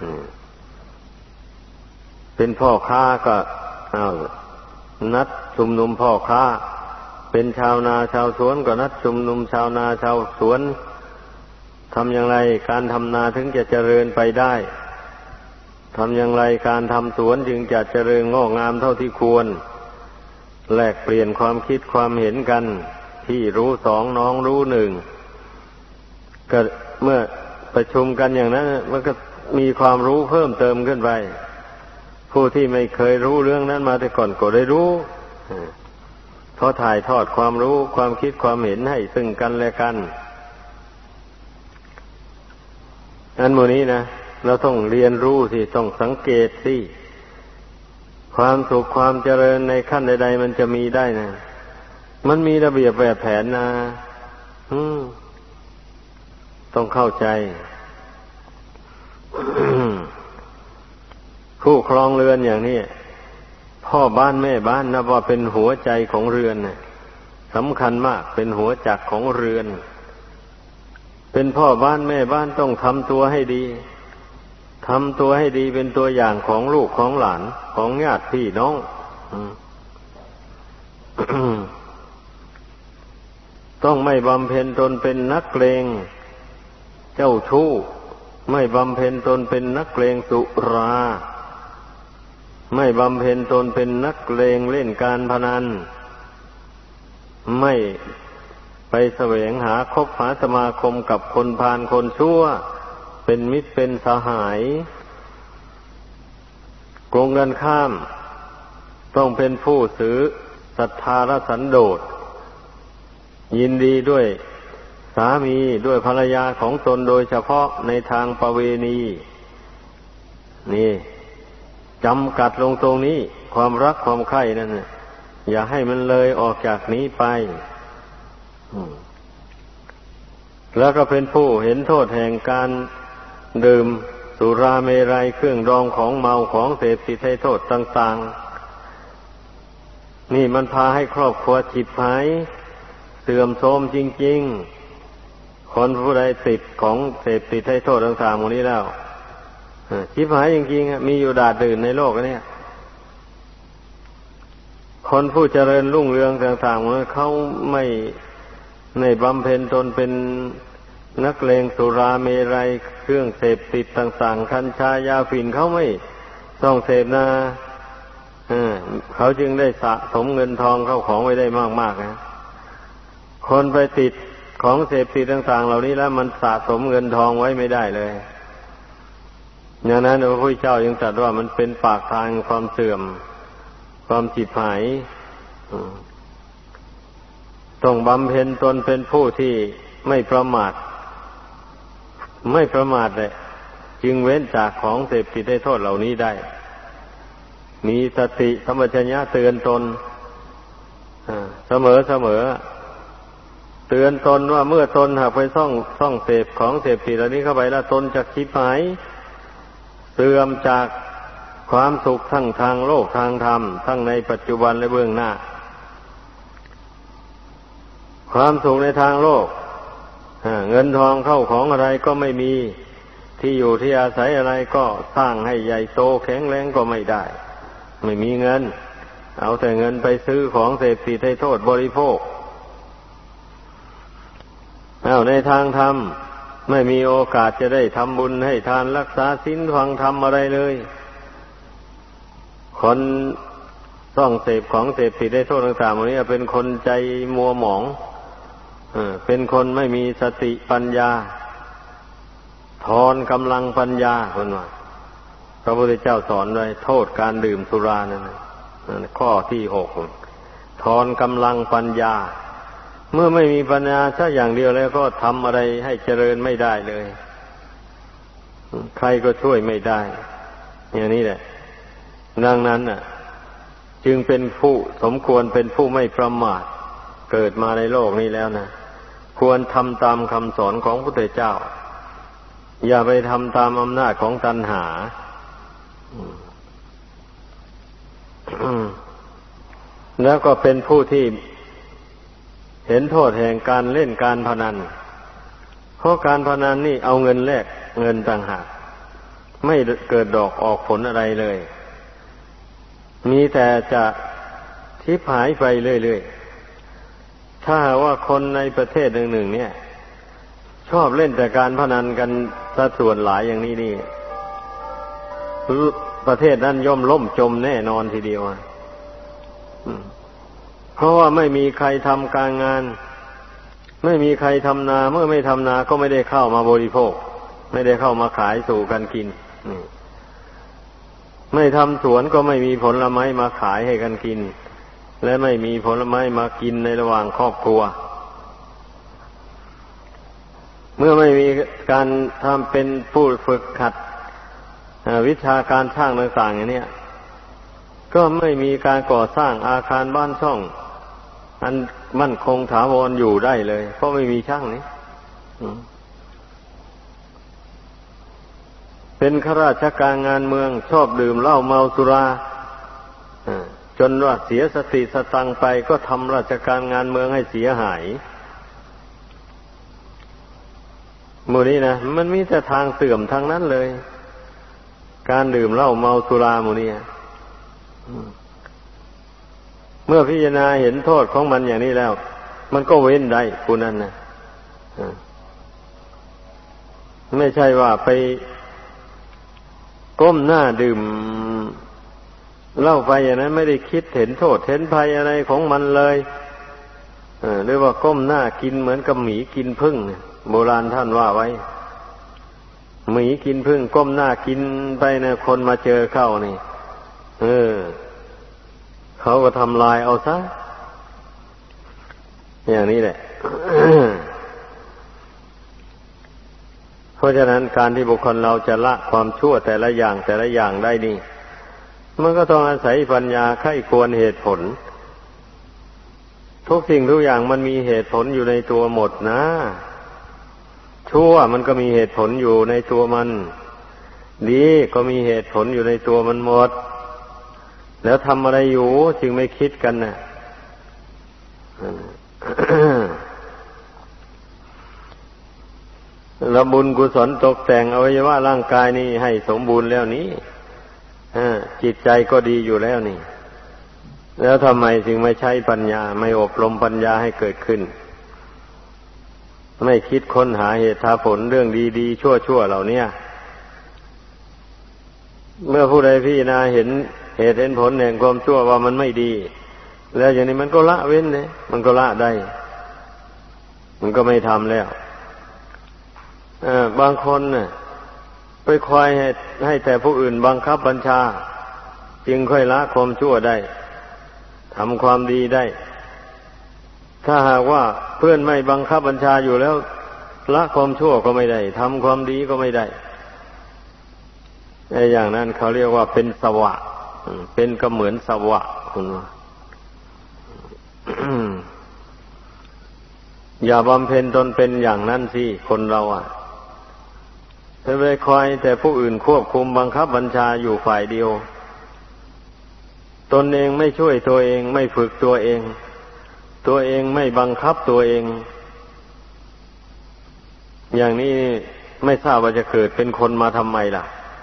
เป็นพ่อค้าก็นัดชุมนุมพ่อค้าเป็นชาวนาชาวสวนก็นัดชุมนุมชาวนาชาวสวนทำอย่างไรการทำนาถึงจะเจริญไปได้ทำอย่างไรการทำสวนจึงจะเจริญงอกงามเท่าที่ควรแลกเปลี่ยนความคิดความเห็นกันพี่รู้สองน้องรู้หนึ่งก็เมื่อประชุมกันอย่างนั้นมันก็มีความรู้เพิ่มเติมขึ้นไปผู้ที่ไม่เคยรู้เรื่องนั้นมาแต่ก่อนก็ได้รู้เพราะถ่ายทอดความรู้ความคิดความเห็นให้ซึ่งกันและกันอันหมู่นี้นะเราต้องเรียนรู้สิต้องสังเกตสิความสุขความเจริญในขั้นใดๆมันจะมีได้นะมันมีระเบียบแบบแผนนะต้องเข้าใจ ผู้ครองเรือนอย่างนี้พ่อบ้านแม่บ้านนับว่าเป็นหัวใจของเรือนนะสำคัญมากเป็นหัวจักรของเรือนเป็นพ่อบ้านแม่บ้านต้องทำตัวให้ดีทำตัวให้ดีเป็นตัวอย่างของลูกของหลานของญาติพี่น้อง ต้องไม่บำเพ็ญตนเป็นนักเลงเจ้าชู้ไม่บำเพ็ญตนเป็นนักเลงสุราไม่บำเพ็ญตนเป็นนักเลงเล่นการพนันไม่ไปแสวงหาคบหาสมาคมกับคนพาลคนชั่วเป็นมิตรเป็นสหายตรงกันข้ามต้องเป็นผู้ถือศรัทธาและสันโดษยินดีด้วยสามีด้วยภรรยาของตนโดยเฉพาะในทางประเวณีนี่จำกัดลงตรงนี้ความรักความใคร่นั่นอย่าให้มันเลยออกจากนี้ไปแล้วก็เป็นผู้เห็นโทษแห่งการดื่มสุราเมรัยเครื่องดองของเมาของเสพติดให้โทษต่างๆนี่มันพาให้ครอบครัวฉิบหายเสื่อมโทรมจริงๆคนผู้ใดติดของเสพติดให้โทษต่างๆพวกนี้แล้วฉิบหายจริงๆมีอยู่ดาดดื่นในโลกนี้คนผู้เจริญรุ่งเรืองต่างๆเขาไม่บำเพ็ญตนเป็นนักเลงสุราเมรัยเครื่องเสพติดต่างๆกัญชายาฝิ่นเขาไม่ต้องเสพนะเขาจึงได้สะสมเงินทองเข้าของไว้ได้มากๆนะคนไปติดของเสพติดต่างๆเหล่านี้แล้วมันสะสมเงินทองไว้ไม่ได้เลยอย่างนั้นพระพุทธเจ้ายังตรัสว่ามันเป็นปากทางความเสื่อมความฉิบหายต้องบำเพ็ญตนเป็นผู้ที่ไม่ประมาทเลยจึงเว้นจากของเสพติดให้โทษเหล่านี้ได้มีสติสัมปชัญญะเตือนตนเสมอเตือนตนว่าเมื่อตนหากไปซ่องเสพของเสพติดเหล่านี้เข้าไปแล้วตนจะฉิบหายเสื่อมจากความสุขทั้งทางโลกทางธรรมทั้งในปัจจุบันและเบื้องหน้าความสุขในทางโลกเงินทองเข้าของอะไรก็ไม่มีที่อยู่ที่อาศัยอะไรก็สร้างให้ใหญ่โตแข็งแรงก็ไม่ได้ไม่มีเงินเอาแต่เงินไปซื้อของเสพติดให้โทษบริโภคในทางธรรมไม่มีโอกาสจะได้ทำบุญให้ทานรักษาศีลฟังธรรมอะไรเลยคนต้องเสพของเสพติดให้โทษต่างๆวันนี้เป็นคนใจมัวหมองเป็นคนไม่มีสติปัญญาทอนกำลังปัญญาคนว่าพระพุทธเจ้าสอนไว้โทษการดื่มสุรานั่นข้อที่6ทอนกำลังปัญญาเมื่อไม่มีปัญญาสักอย่างเดียวแล้วก็ทำอะไรให้เจริญไม่ได้เลยใครก็ช่วยไม่ได้อย่างนี้แหละดังนั้นจึงเป็นผู้สมควรเป็นผู้ไม่ประมาทเกิดมาในโลกนี้แล้วนะควรทำตามคำสอนของพระพุทธเจ้าอย่าไปทำตามอำนาจของตัณหาแล้วก็เป็นผู้ที่เห็นโทษแห่งการเล่นการพนันเพราะการพนันนี่เอาเงินแลกเงินต่างหากไม่เกิดดอกออกผลอะไรเลยมีแต่จะทิพหายไปเรื่อยๆถ้าว่าคนในประเทศหนึ่งๆเนี่ยชอบเล่นแต่การพนันกันซะส่วนหลายอย่างนี้นี่ประเทศนั้นย่อมล่มจมแน่นอนทีเดียวเพราะว่าไม่มีใครทำการงานไม่มีใครทำนาเมื่อไม่ทำนาก็ไม่ได้เข้ามาบริโภคไม่ได้เข้ามาขายสู่กันกินไม่ทำสวนก็ไม่มีผลไม้มาขายให้กันกินและไม่มีผลไม้มากินในระหว่างครอบครัวเมื่อไม่มีการทำเป็นผู้ฝึกหัดวิชาการช่างต่างๆอย่างนี้ก็ไม่มีการก่อสร้างอาคารบ้านช่องอันมั่นคงถาวรอยู่ได้เลยเพราะไม่มีช่างนี้เป็นข้าราชการงานเมืองชอบดื่มเหล้าเมาสุราจนว่าเสียสติสตังไปก็ทำราชการงานเมืองให้เสียหายหมู่นี้นะมันมีแต่ทางเสื่อมทางนั้นเลยการดื่มเหล้าเมาสุราหมู่นี้เมื่อพิจารณาเห็นโทษของมันอย่างนี้แล้วมันก็เว้นได้ผู้นั้นนะไม่ใช่ว่าไปก้มหน้าดื่มเหล้าไปอย่างนั้นไม่ได้คิดเห็นโทษเห็นภัยอะไรของมันเลยหรือว่าก้มหน้ากินเหมือนกับหมีกินผึ้งโบราณท่านว่าไว้หมีกินผึ้งก้มหน้ากินไปนะคนมาเจอเข้านี่เขาก็ทำลายเอาซะอย่างนี้แหละ เพราะฉะนั้นการที่บุคคลเราจะละความชั่วแต่ละอย่างได้นี่มันก็ต้องอาศัยปัญญาไข้ควรเหตุผลทุกสิ่งทุกอย่างมันมีเหตุผลอยู่ในตัวหมดนะชั่วมันก็มีเหตุผลอยู่ในตัวมันดีก็มีเหตุผลอยู่ในตัวมันหมดแล้วทำอะไรอยู่จึงไม่คิดกันนะแล้วบุญกุศลตกแต่งอวัยวะร่างกายนี้ให้สมบูรณ์แล้วนี้จิตใจก็ดีอยู่แล้วนี่แล้วทำไมจึงไม่ใช้ปัญญาไม่อบรมปัญญาให้เกิดขึ้นไม่คิดค้นหาเหตุหาผลเรื่องดีๆชั่วๆเหล่านี้เมื่อผู้ใดพิจารณาเห็นเหตุเห็นผลแห่งความชั่วว่ามันไม่ดีแล้วอย่างนี้มันก็ละเว้นเลยมันก็ละได้มันก็ไม่ทำแล้วบางคนน่ะไปคอยให้แต่ผู้อื่นบังคับบัญชาจึงค่อยละความชั่วได้ทำความดีได้ถ้าหากว่าเพื่อนไม่บังคับบัญชาอยู่แล้วละความชั่วก็ไม่ได้ทำความดีก็ไม่ได้อย่างนั้นเขาเรียกว่าเป็นสวะเป็นก็เหมือนสวะคุณว่า อย่าบำเพ็ญตนเป็นอย่างนั้นสิคนเราถ้าไปคอยแต่ผู้อื่นควบคุมบังคับบัญชาอยู่ฝ่ายเดียวตนเองไม่ช่วยตัวเองไม่ฝึกตัวเองตัวเองไม่บังคับตัวเองอย่างนี้ไม่ทราบว่าจะเกิดเป็นคนมาทำไมล่ะ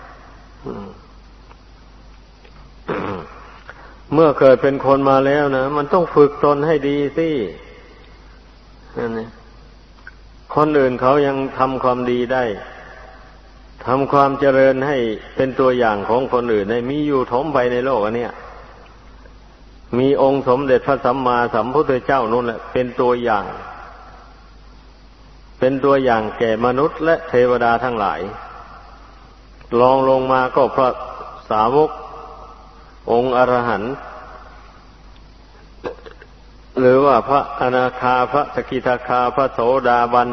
เมื่อเกิดเป็นคนมาแล้วนะมันต้องฝึกตนให้ดีสินั่นนี่คนอื่นเขายังทำความดีได้ทำความเจริญให้เป็นตัวอย่างของคนอื่นได้มีอยู่ถมไปในโลกอันเนี้ยมีองค์สมเด็จพระสัมมาสัมพุทธเจ้านั่นแหละเป็นตัวอย่างเป็นตัวอย่างแก่มนุษย์และเทวดาทั้งหลายลองลงมาก็พระสาวกองค์อรหันต์หรือว่าพระอนาคาพระสกิทาคาพระโสดาบัน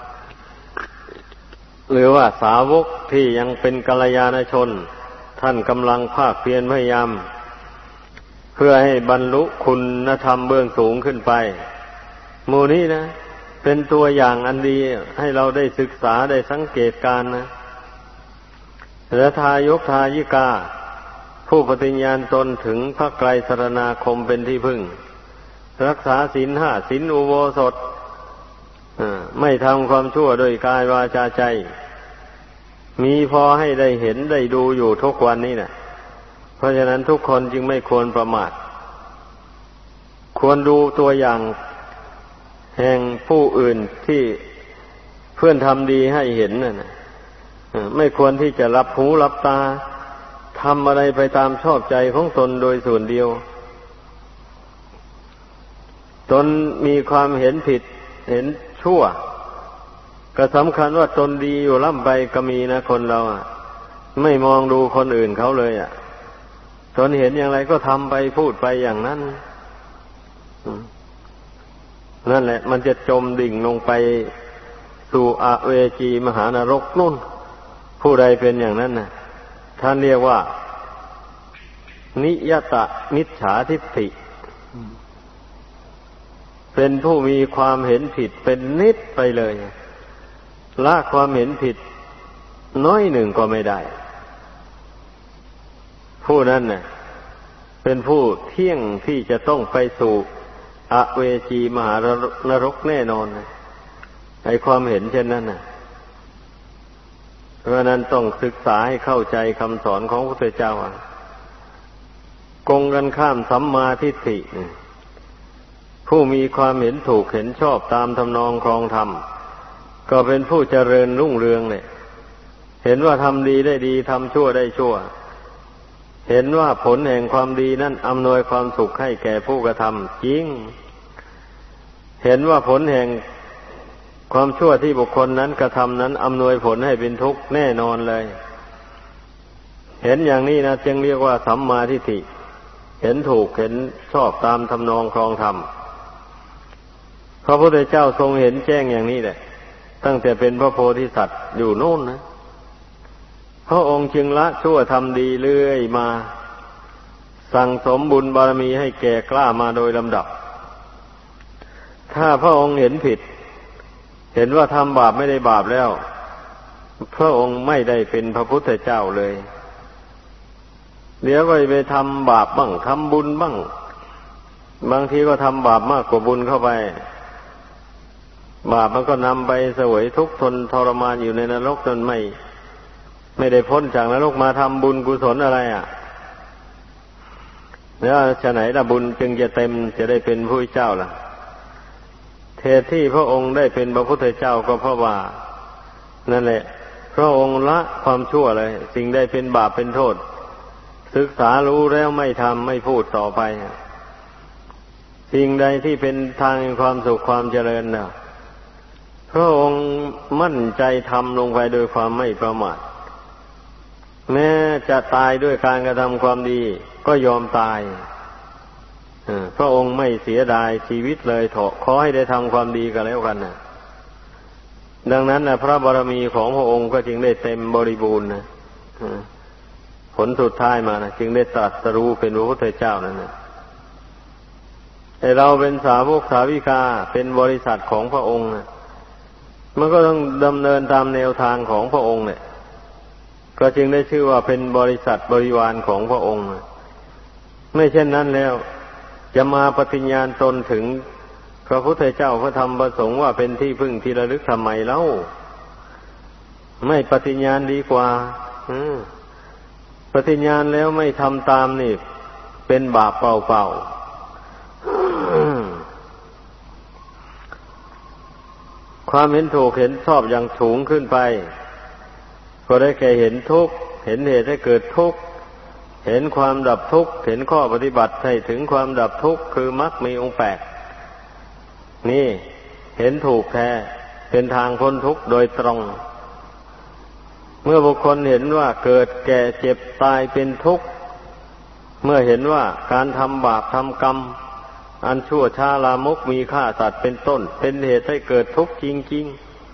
หรือว่าสาวกที่ยังเป็นกัลยาณชนท่านกำลังภาคเพียรพยายามเพื่อให้บรรลุคุณธรรมเบื้องสูงขึ้นไปหมู่นี้นะเป็นตัวอย่างอันดีให้เราได้ศึกษาได้สังเกตการนะและทายกทายิกาผู้ปฏิญญาณตนถึงพระไตรสรณาคมเป็นที่พึ่งรักษาศีลห้าศีลอุโบสถไม่ทำความชั่วโดยกายวาจาใจมีพอให้ได้เห็นได้ดูอยู่ทุกวันนี้นะเพราะฉะนั้นทุกคนจึงไม่ควรประมาทควรดูตัวอย่างแห่งผู้อื่นที่เพื่อนทำดีให้เห็นนะไม่ควรที่จะรับหูรับตาทำอะไรไปตามชอบใจของตนโดยส่วนเดียวตนมีความเห็นผิดเห็นชั่วก็สำคัญว่าตนดีอยู่ล่ำไปก็มีนะคนเราไม่มองดูคนอื่นเขาเลยตนเห็นอย่างไรก็ทำไปพูดไปอย่างนั้นนั่นแหละมันจะจมดิ่งลงไปสู่อเวจีมหานรกนู่นผู้ใดเป็นอย่างนั้นน่ะท่านเรียกว่านิยตมิจฉาทิฏฐิเป็นผู้มีความเห็นผิดเป็นนิดไปเลยละความเห็นผิดน้อยหนึ่งก็ไม่ได้ผู้นั้นน่ะเป็นผู้เที่ยงที่จะต้องไปสู่อเวจีมหานรกแน่นอนไอ้ความเห็นเช่นนั้นน่ะเพราะนั้นต้องศึกษาให้เข้าใจคำสอนของพระพุทธเจ้ากงกันข้ามสัมมาทิฏฐิผู้มีความเห็นถูกเห็นชอบตามทำนองครองธรรมก็เป็นผู้เจริญรุ่งเรืองเนี่ยเห็นว่าทำดีได้ดีทำชั่วได้ชั่วเห็นว่าผลแห่งความดีนั้นอำนวยความสุขให้แก่ผู้กระทำจริงเห็นว่าผลแห่งความชั่วที่บุคคลนั้นกระทำนั้นอำนวยผลให้เป็นทุกข์แน่นอนเลยเห็นอย่างนี้นะจึงเรียกว่าสัมมาทิฏฐิเห็นถูกเห็นชอบตามทำนองครองธรรมพระพุทธเจ้าทรงเห็นแจ้งอย่างนี้แหละตั้งแต่เป็นพระโพธิสัตว์อยู่โน่นนะพระองค์จึงละชั่วทำดีเรื่อยมาสั่งสมบุญบารมีให้แก่กล้ามาโดยลำดับถ้าพระองค์เห็นผิดเห็นว่าทำบาปไม่ได้บาปแล้วพระองค์ไม่ได้เป็นพระพุทธเจ้าเลยเดี๋ยวก็ไปทำบาปบ้างทำบุญบ้างบางทีก็ทำบาปมากกว่าบุญเข้าไปบาปมันก็นำไปเสวยทุกข์ทนทรมานอยู่ในนรกจนไม่ได้พ้นจากนรกมาทำบุญกุศลอะไรแล้วฉะไหนล่ะบุญจึงจะเต็มจะได้เป็นผู้เจ้าล่ะเหตุที่พระองค์ได้เป็นพระพุทธเจ้าก็เพราะว่านั่นแหละพระองค์ละความชั่วเลยสิ่งใดเป็นบาปเป็นโทษศึกษารู้แล้วไม่ทำไม่พูดต่อไปสิ่งใดที่เป็นทางแห่งความสุขความเจริญน่ะพระองค์มั่นใจทำลงไปโดยความไม่ประมาทแม้จะตายด้วยการกระทำความดีก็ยอมตายพระองค์ไม่เสียดายชีวิตเลยเถอะขอให้ได้ทำความดีกันแล้วกันนะดังนั้นนะพระบารมีของพระองค์ก็จึงได้เต็มบริบูรณ์นะผลสุดท้ายมานะจึงได้ตรัสรู้เป็นพระพุทธเจ้านั่นนะแต่เราเป็นสาวกสาวิกาเป็นบริษัทของพระองค์นะมันก็ต้องดำเนินตามแนวทางของพระองค์เนี่ยก็จึงได้ชื่อว่าเป็นบริษัทบริวารของพระองค์นะไม่เช่นนั้นแล้วจะมาปฏิญญาณตนถึงพระพุทธเจ้าพระธรรมพระสงฆ์ว่าเป็นที่พึ่งที่ระลึกทำไมเล่าไม่ปฏิญญาณดีกว่าปฏิญญาณแล้วไม่ทำตามนี่เป็นบาปเปล่าๆความเห็นถูกเห็นชอบอย่างสูงขึ้นไปก็ได้แก่เห็นทุกข์เห็นเหตุให้เกิดทุกข์เห็นความดับทุกข์เห็นข้อปฏิบัติให้ถึงความดับทุกข์คือมรรคมีองค์ 8นี่เห็นถูกแท้เป็นทางพ้นทุกข์โดยตรงเมื่อบุคคลเห็นว่าเกิดแก่เจ็บตายเป็นทุกข์เมื่อเห็นว่าการทำบาปทำกรรมอันชั่วช้าลามกมีฆ่าสัตว์เป็นต้นเป็นเหตุให้เกิดทุกข์จริง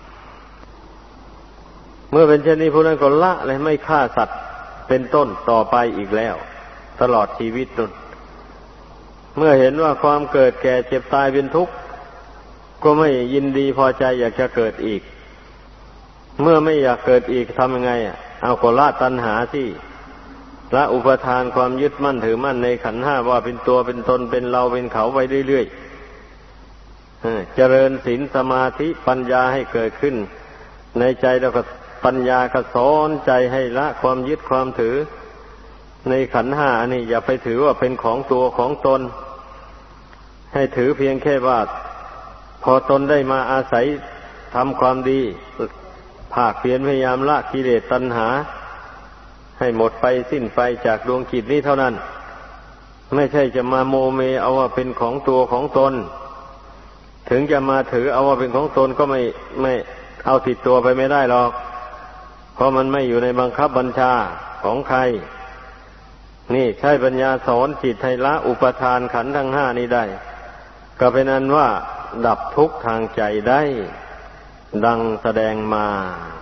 ๆเมื่อเป็นเช่นนี้ผู้นั้นก็ละเลยไม่ฆ่าสัตว์เป็นต้นต่อไปอีกแล้วตลอดชีวิตนั้นเมื่อเห็นว่าความเกิดแก่เจ็บตายเป็นทุกข์ก็ไม่ยินดีพอใจอยากจะเกิดอีกเมื่อไม่อยากเกิดอีกทำยังไงเอาก็ละตัณหาที่ละอุปทานความยึดมั่นถือมั่นในขันธ์ 5ว่าเป็นตัวเป็นตนเป็นเราเป็นเขาไปเรื่อยๆเจริญศีลสมาธิปัญญาให้เกิดขึ้นในใจแล้วก็ปัญญาก็สอนใจให้ละความยึดความถือในขันธ์ 5นี่อย่าไปถือว่าเป็นของตัวของตนให้ถือเพียงแค่ว่าพอตนได้มาอาศัยทำความดีภาคเพียรพยายามละกิเลสตัณหาให้หมดไปสิ้นไปจากดวงจิตนี้เท่านั้นไม่ใช่จะมาโมเมเอาว่าเป็นของตัวของตนถึงจะมาถือเอาว่าเป็นของตนก็ไม่เอาติดตัวไปไม่ได้หรอกเพราะมันไม่อยู่ในบังคับบัญชาของใครนี่ใช้ปัญญาสอนจิตให้ละอุปทานขันธ์ทั้ง 5นี้ได้ก็เป็นอันว่าดับทุกข์ทางใจได้ดังแสดงมา